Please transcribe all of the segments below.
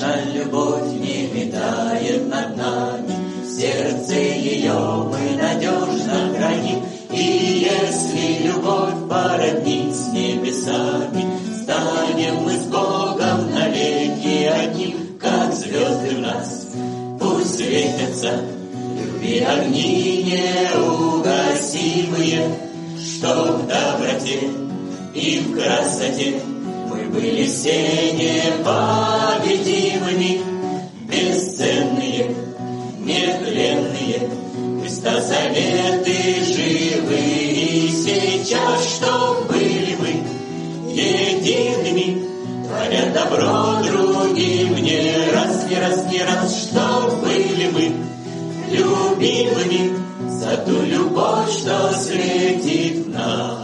Наша любовь не летает над нами, в сердце ее мы надежно храним. И если любовь породнит с небесами, станем мы с Богом навеки одним, как звезды в нас пусть светятся любви огни неугасимые, что в доброте и в красоте мы были все непобедимыми, бесценные, нетленные, Христа заветы живы. И сейчас, что были мы едиными, творя добро другим, не раз, не раз, не раз, что были мы любимыми за ту любовь, что светит в нас.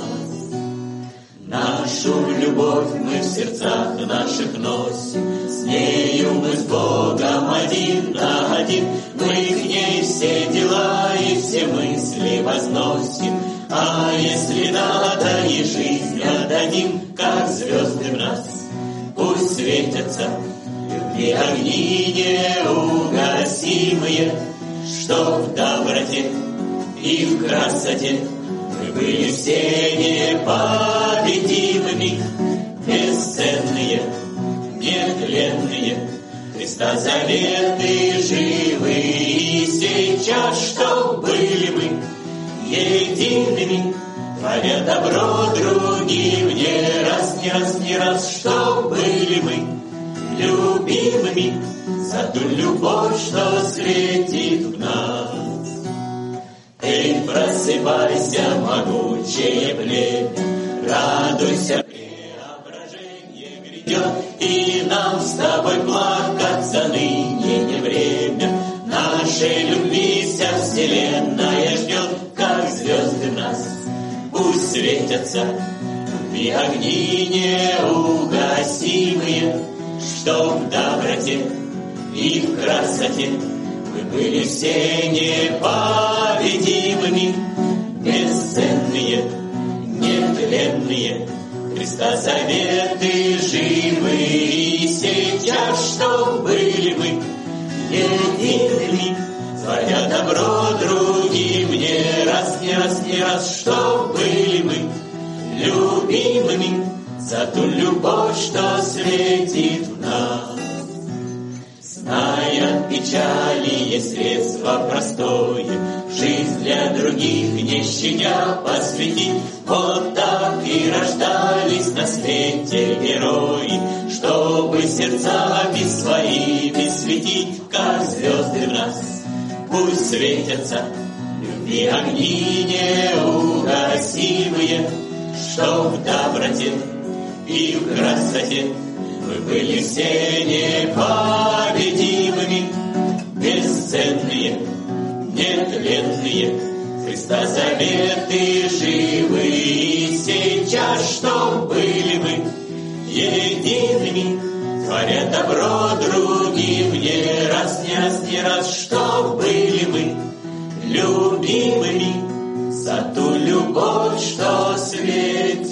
Нашу любовь мы в сердцах наших носим, с нею мы с Богом один на один. Мы к ней все дела и все мысли возносим, а если надо, и жизнь отдадим, как звезды в нас пусть светятся любви огни неугасимые, что в доброте и в красоте мы были все непобедимыми, бесценные, нетленные, Христа заветы живы. И сейчас, что были мы едиными, творя добро другим, не раз, не раз, не раз, что были мы любимыми за ту любовь, что светит в нас. Эй, просыпайся, могучее племя, радуйся, преображение грядет, и нам с тобой плакаться ныне не время. Нашей любви вся вселенная ждет, как звезды в нас пусть светятся любви огни неугасимые, что в доброте и в красоте мы были все непобедимыми, бесценные, нетленные, Христа заветы живы. И сейчас, что были мы едиными, творя добро другим, не раз, не раз, не раз, что были мы любимыми за ту любовь, что светит в нас. Зная печали есть средство простое, жизнь для других не щадя посвятить. Вот так и рождались на свете герои, чтобы сердцами своими светить, как звезды в нас пусть светятся любви огни неугасимые, что в доброте и в красоте мы были все непобедимыми, бесценные, нетленные, Христа заветы живы. И сейчас, что были мы едиными, творя добро другим, не раз, не раз, не раз, что были мы любимыми за ту любовь, что светит